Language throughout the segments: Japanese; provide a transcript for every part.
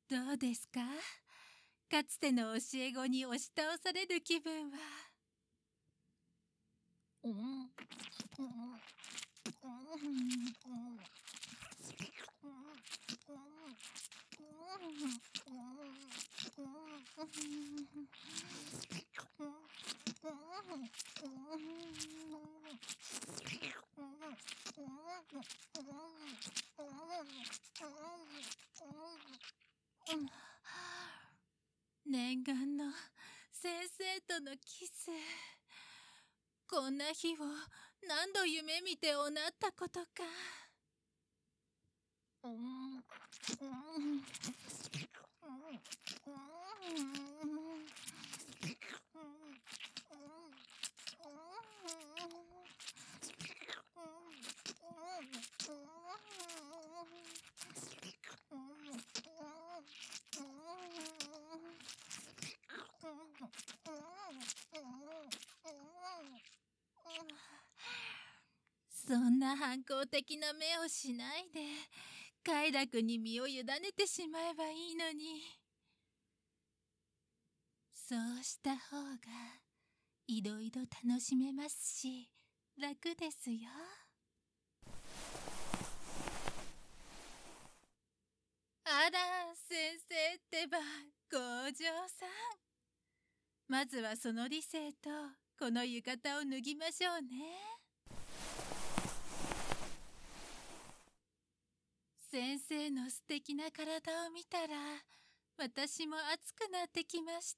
どうですか？かつての教え子に押し倒される気分は。念願の先生とのキス。こんな日を何度夢見ておなったことか。そんな反抗的な目をしないで、快楽に身を委ねてしまえばいいのに。そうした方がいろいろ楽しめますし、楽ですよ。あら、先生ってば、強情さん。まずはその理性とこの浴衣を脱ぎましょうね。先生の素敵な体を見たら、私も熱くなってきました。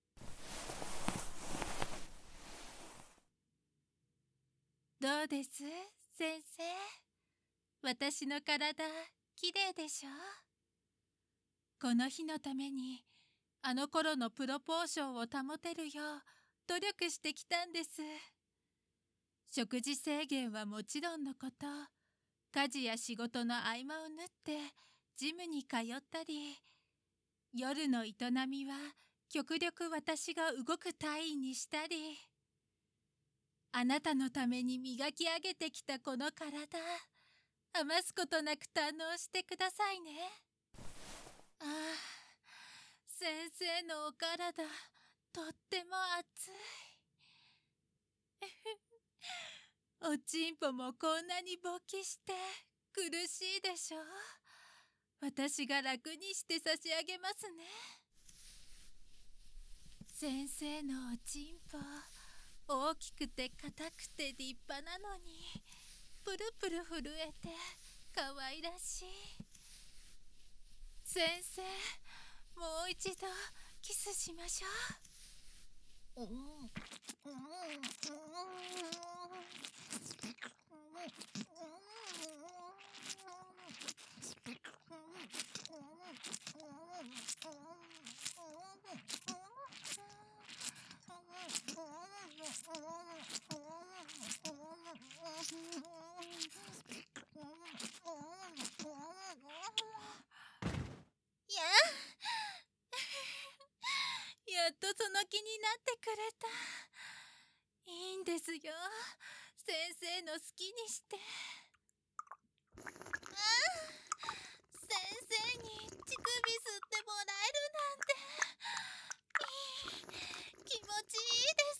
どうです、先生？私の体、きれいでしょ？この日のために、あの頃のプロポーションを保てるよう努力してきたんです。食事制限はもちろんのこと、家事や仕事の合間を縫ってジムに通ったり、夜の営みは極力私が動く隊員にしたり、あなたのために磨き上げてきたこの体、余すことなく堪能してくださいね。ああ、先生のお体、とっても熱い。おちんぽもこんなに勃起して苦しいでしょう。私が楽にして差し上げますね。先生のおちんぽ、大きくて硬くて立派なのに、プルプル震えて可愛らしい。先生、もう一度キスしましょう。やっとその気になってくれた。いいんですよ。先生の好きにして。先生に乳首吸ってもらえるなんて、気持ちいいです。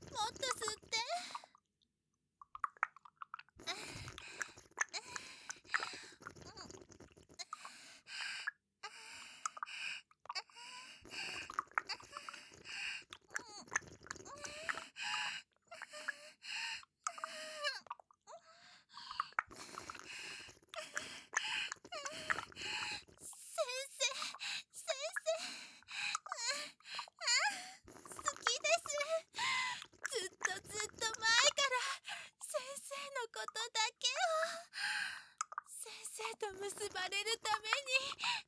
もっと吸って。結ばれるために